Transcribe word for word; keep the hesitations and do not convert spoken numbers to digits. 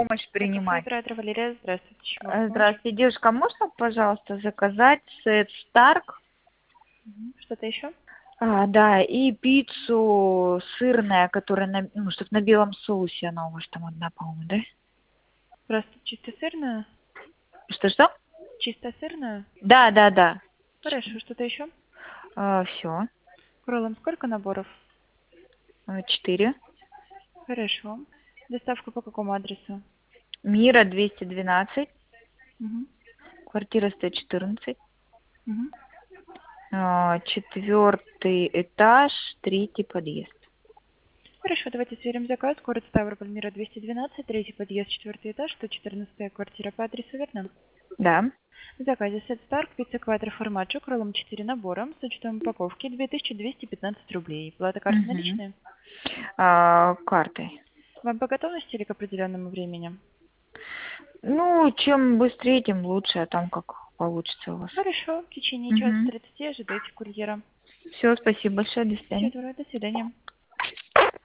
помощь принимать. Оператор Валерия, здравствуйте. Чем могу Э, помочь? Здравствуйте, девушка, можно, пожалуйста, заказать сет Старк? Мгм. Что-то еще? А, да, и пиццу сырная, которая, на, ну, чтобы на белом соусе она у вас там одна, по-моему, да? Просто чисто сырная? Что-что? Чисто сырная? Да, да, да. Хорошо, что-то еще? Все. Кроллом сколько наборов? Четыре. Хорошо. Доставка по какому адресу? Мира двести двенадцать, Мгм. квартира сто четырнадцать, Мгм. четвертый этаж, третий подъезд. Хорошо, давайте сверим заказ. Город Ставрополь, Мира двести двенадцать, третий подъезд, четвертый этаж, сто четырнадцатая квартира по адресу, верно? Да. В заказе сет Старк, пицца квадро формаджо, кроллом четыре набора, с учетом упаковки две тысячи двести пятнадцать рублей. Плата карты Угу. наличные? А, картой. Вам по готовности или к определенному времени? Ну, чем быстрее, тем лучше, а там как получится у вас. Хорошо, в течение часа Угу. тридцати ожидайте курьера. Все, спасибо большое, до Всего свидания. доброго, до свидания.